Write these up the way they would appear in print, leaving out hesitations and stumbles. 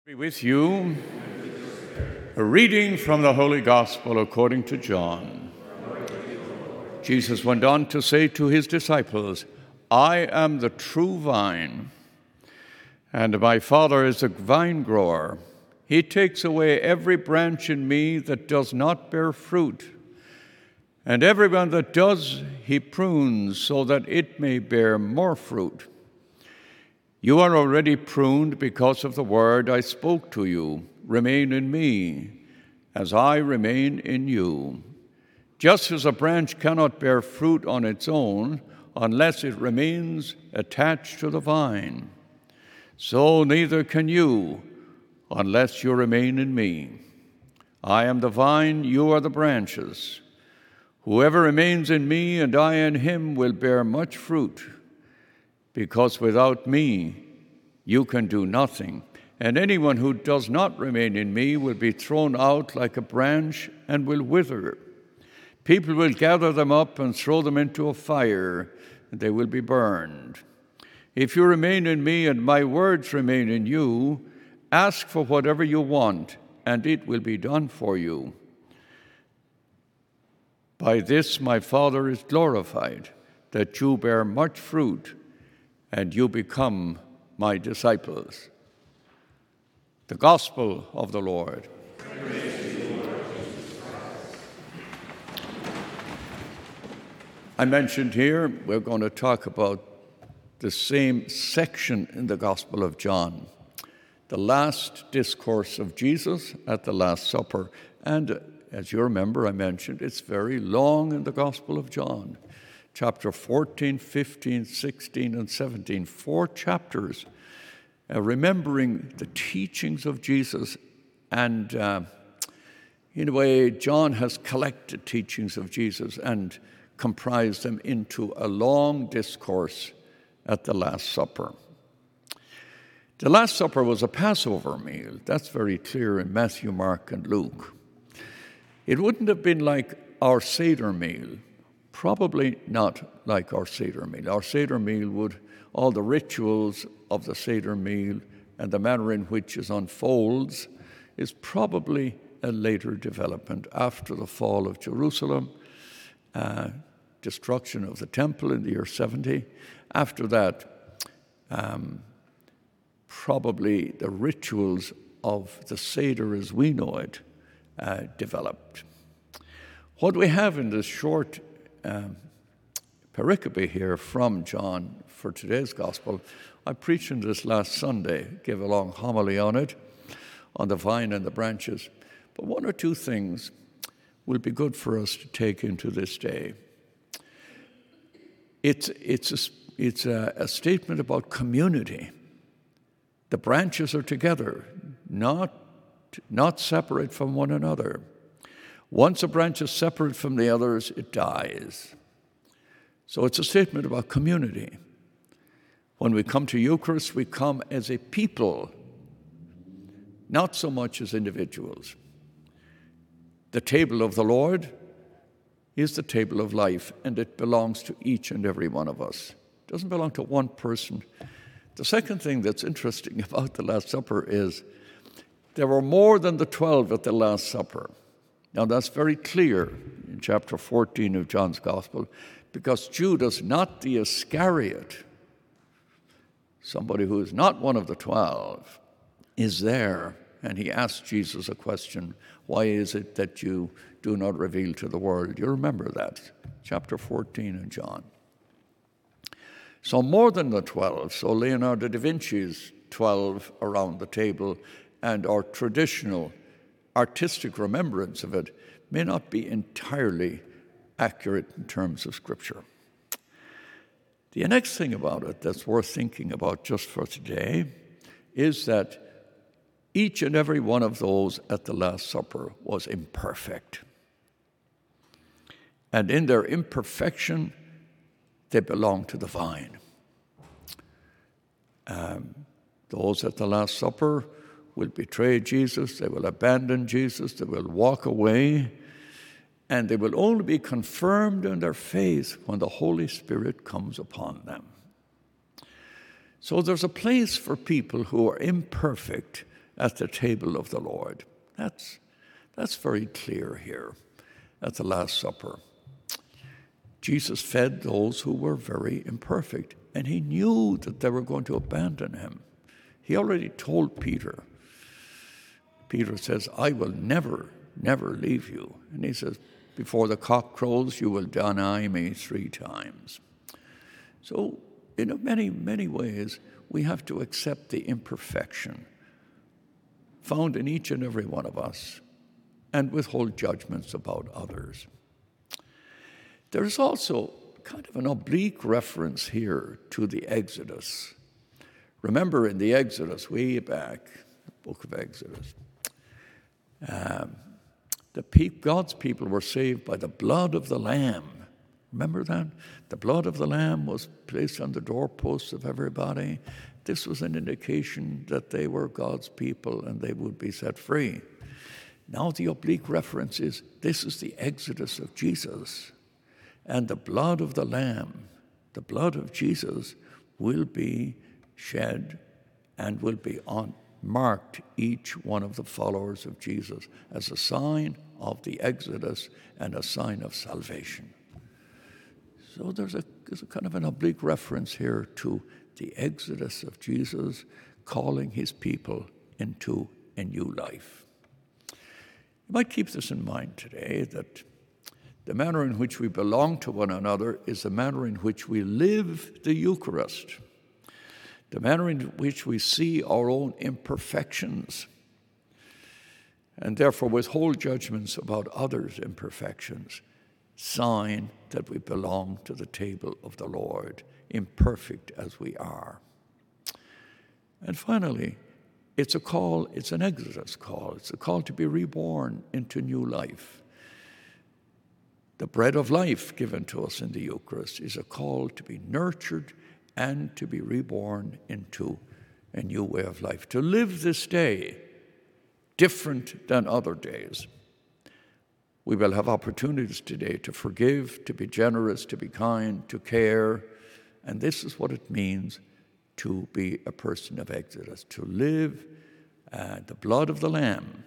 Be with you. A reading from the Holy Gospel according to John. Jesus went on to say to his disciples, I am the true vine, and my Father is a vine grower. He takes away every branch in me that does not bear fruit, and every one that does he prunes so that it may bear more fruit. You are already pruned because of the word I spoke to you. Remain in me, as I remain in you. Just as a branch cannot bear fruit on its own unless it remains attached to the vine, so neither can you unless you remain in me. I am the vine, you are the branches. Whoever remains in me and I in him will bear much fruit, because without me you can do nothing. And anyone who does not remain in me will be thrown out like a branch and will wither. People will gather them up and throw them into a fire, and they will be burned. If you remain in me and my words remain in you, ask for whatever you want, and it will be done for you. By this my Father is glorified, that you bear much fruit, and you become my disciples. The Gospel of the Lord. I mentioned here we're going to talk about the same section in the Gospel of John, the last discourse of Jesus at the Last Supper. And as you remember, I mentioned it's very long in the Gospel of John. Chapter 14, 15, 16, and 17, 4 chapters, remembering the teachings of Jesus. And in a way, John has collected teachings of Jesus and comprised them into a long discourse at the Last Supper. The Last Supper was a Passover meal. That's very clear in Matthew, Mark, and Luke. It wouldn't have been like our Seder meal. Probably not like our Seder meal. Our Seder meal would, all the rituals of the Seder meal and the manner in which it unfolds is probably a later development after the fall of Jerusalem, destruction of the temple in the year 70. After that, probably the rituals of the Seder as we know it developed. What we have in this short pericope here from John for today's gospel, I preached on this last Sunday, gave a long homily on it, on the vine and the branches. But one or two things will be good for us to take into this day. It's a statement about community. The branches are together, not separate from one another. Once a branch is separate from the others, it dies. So it's a statement about community. When we come to Eucharist, we come as a people, not so much as individuals. The table of the Lord is the table of life, and it belongs to each and every one of us. It doesn't belong to one person. The second thing that's interesting about the Last Supper is there were more than the 12 at the Last Supper. Now, that's very clear in chapter 14 of John's Gospel, because Judas, not the Iscariot, somebody who is not one of the 12, is there, and he asks Jesus a question, why is it that you do not reveal to the world? You remember that, chapter 14 in John. So more than the 12, so Leonardo da Vinci's 12 around the table, and our traditional artistic remembrance of it may not be entirely accurate in terms of Scripture. The next thing about it that's worth thinking about just for today is that each and every one of those at the Last Supper was imperfect. And in their imperfection, they belong to the vine. Those at the Last Supper will betray Jesus, they will abandon Jesus, they will walk away, and they will only be confirmed in their faith when the Holy Spirit comes upon them. So there's a place for people who are imperfect at the table of the Lord. That's very clear here at the Last Supper. Jesus fed those who were very imperfect, and he knew that they were going to abandon him. He already told Peter. Peter says, I will never, never leave you. And he says, before the cock crows, you will deny me 3 times. So in many, many ways, we have to accept the imperfection found in each and every one of us and withhold judgments about others. There's also kind of an oblique reference here to the Exodus. Remember in the Exodus, way back, the book of Exodus, God's people were saved by the blood of the Lamb. Remember that? The blood of the Lamb was placed on the doorposts of everybody. This was an indication that they were God's people and they would be set free. Now the oblique reference is, this is the Exodus of Jesus. And the blood of the Lamb, the blood of Jesus, will be shed and will be marked each one of the followers of Jesus as a sign of the Exodus and a sign of salvation. So there's a kind of an oblique reference here to the Exodus of Jesus calling his people into a new life. You might keep this in mind today, that the manner in which we belong to one another is the manner in which we live the Eucharist, the manner in which we see our own imperfections and therefore withhold judgments about others' imperfections, sign that we belong to the table of the Lord, imperfect as we are. And finally, it's an Exodus call. It's a call to be reborn into new life. The bread of life given to us in the Eucharist is a call to be nurtured and to be reborn into a new way of life, to live this day different than other days. We will have opportunities today to forgive, to be generous, to be kind, to care, and this is what it means to be a person of Exodus, to live the blood of the Lamb,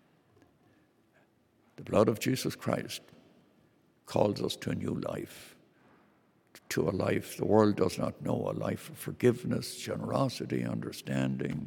the blood of Jesus Christ, calls us to a new life, to a life the world does not know, a life of forgiveness, generosity, understanding.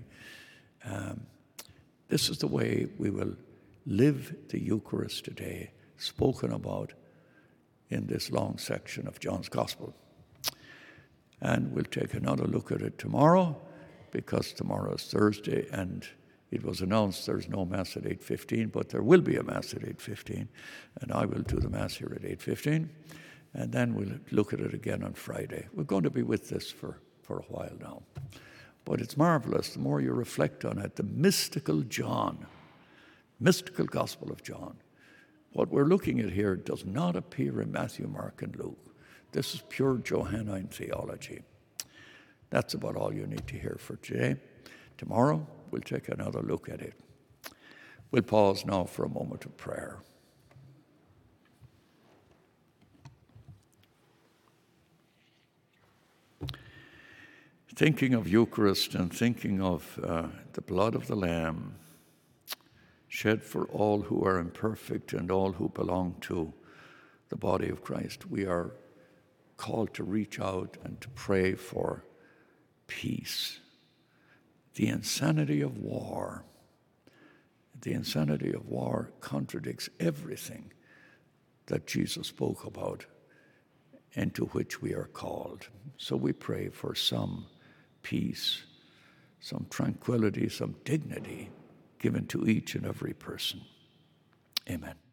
This is the way we will live the Eucharist today, spoken about in this long section of John's Gospel. And we'll take another look at it tomorrow, because tomorrow is Thursday, and it was announced there's no Mass at 8:15, but there will be a Mass at 8:15, and I will do the Mass here at 8:15, and then we'll look at it again on Friday. We're going to be with this for a while now. But it's marvelous, the more you reflect on it, the mystical Gospel of John. What we're looking at here does not appear in Matthew, Mark, and Luke. This is pure Johannine theology. That's about all you need to hear for today. Tomorrow, we'll take another look at it. We'll pause now for a moment of prayer. Thinking of Eucharist and thinking of the blood of the Lamb shed for all who are imperfect and all who belong to the body of Christ, we are called to reach out and to pray for peace. The insanity of war contradicts everything that Jesus spoke about, into which we are called. So we pray for some peace, some tranquility, some dignity given to each and every person. Amen.